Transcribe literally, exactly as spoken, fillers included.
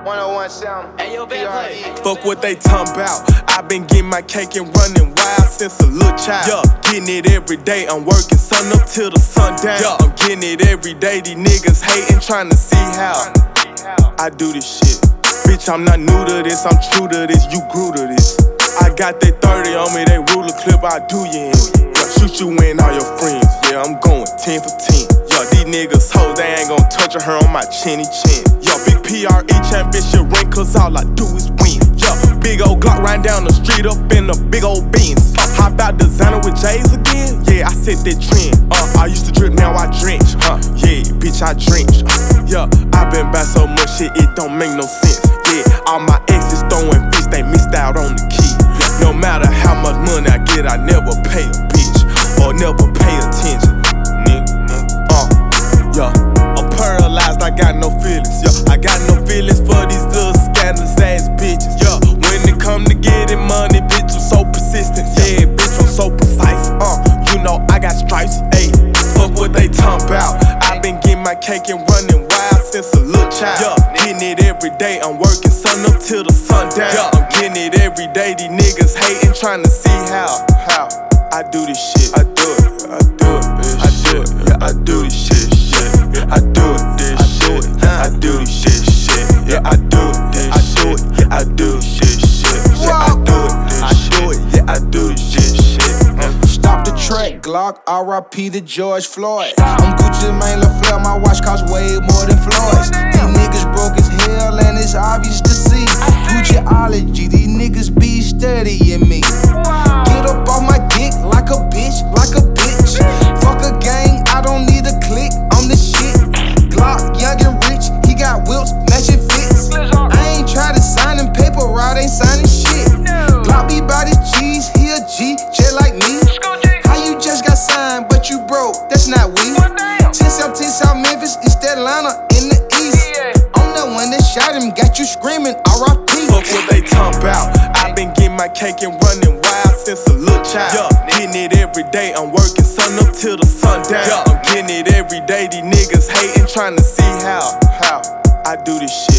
one oh one sound. Hey, yo, bad play. Fuck what they talking about. I been getting my cake and running wild since a little child. Yeah, getting it every day. I'm working sun up till the sun down. Yeah, I'm getting it every day. These niggas hating, trying to see how I do this shit. Bitch, I'm not new to this. I'm true to this. You grew to this. I got that thirty on me. They ruler clip. I do you in. Yeah, shoot you in all your friends. Yeah, I'm going ten for ten. Yo, these niggas hoes, they ain't gon' touch her on my chinny chin. Yo, big P R E championship ring, cause all I do is win. Yo, big old Glock riding down the street up in a big old Benz. Uh, hop out designer with J's again? Yeah, I set that trend. Uh, I used to drip, now I drench. Huh, yeah, bitch, I drench. Uh, yeah, I been by so much shit, it don't make no sense. Yeah, all my exes throwing fists, they missed out on the key. No matter how much money I get, I never pay a bitch. Or never pay attention. Yeah, I'm paralyzed, I got no feelings. Yeah, I got no feelings for these little scandalous ass bitches. Yeah, when it come to getting money, bitch, I'm so persistent. Yeah, bitch, I'm so precise. Uh, you know I got stripes. Ayy, fuck what they talking about. I been getting my cake and running wild since a little child. Yeah, getting it every day. I'm working sun up till the sun down. Yeah, I'm getting it every day. These niggas hating, trying to see how how I do this shit. I do it. I do it. I do it. Yeah, I do this shit. I do it, this shit. I do this shit, shit. Yeah, I do it, I do it. Yeah, I do this shit, shit. Yeah, I do it, I do it. Yeah, I do this shit, shit. Stop the track, Glock. R I P to George Floyd. I'm Gucci Mane LaFleur. My watch costs way more than Floyd's. These niggas broke as hell, and it's obvious to see. Gucciology, these niggas be studying me. Get up off my dick like a bitch, like a bitch. Fuck a gang, I don't need a click. I'm the shit. Glock, young and rich, he got whips, matching fits. I ain't try to sign him paper, Rod ain't signing shit. Glock be by the G's, he a G, just like me. How you just got signed, but you broke, that's not we. ten South, ten South Memphis, East Atlanta, in the East. I'm the one that shot him, got you screaming, R I P. Fuck what they talking about. I been getting my cake and running wild since a little child. Yeah, getting it every day. I'm working sun up till the sun down. Yeah, I'm getting it every day. These niggas hating, trying to see how how I do this shit.